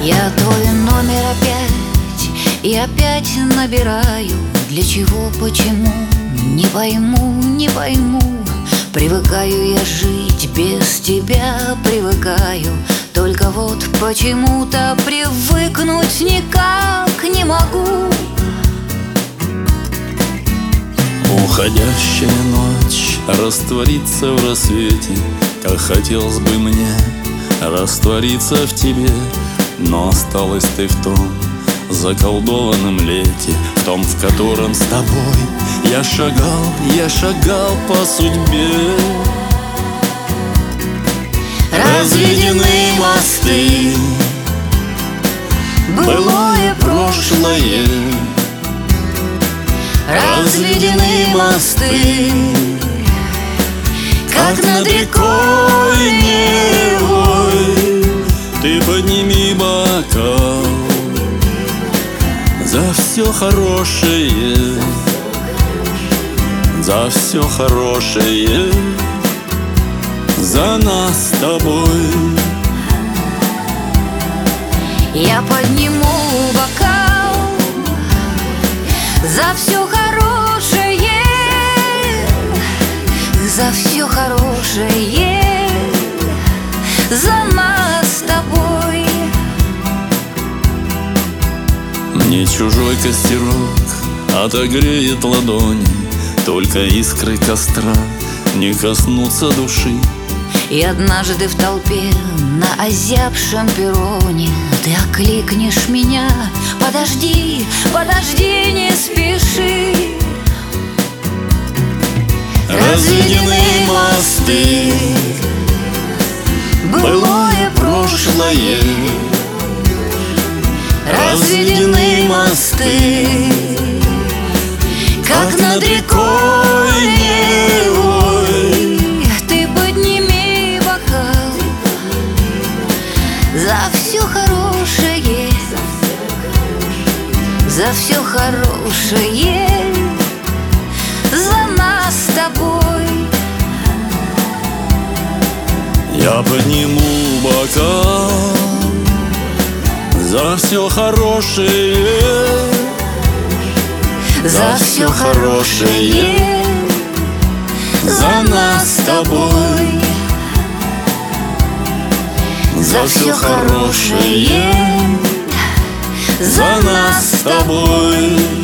Я твой номер опять и опять набираю. Для чего, почему, не пойму, не пойму. Привыкаю я жить без тебя, привыкаю. Только вот почему-то привыкнуть никак не могу. Уходящая ночь растворится в рассвете. Как хотелось бы мне раствориться в тебе, но осталась ты в том заколдованном лете, в том, в котором с тобой я шагал по судьбе. Разведены мосты, былое прошлое. Разведены мосты, как над рекой Невой. Ты подними бокал за все хорошее, за все хорошее, за нас с тобой. Я подниму бокал за все хорошее, за все хорошее, за нас с тобой. Мне чужой костерок отогреет ладони, только искры костра не коснутся души. И однажды в толпе на озябшем перроне ты окликнешь меня: подожди, подожди, не спеши. Разведены мосты, былое прошлое. Разведены мосты, как над рекой Невой. Ты подними бокал за все хорошее, за все хорошее, за нас с тобой. Я подниму бокал за все хорошее, за все хорошее, за нас с тобой. За все хорошее, за нас с тобой.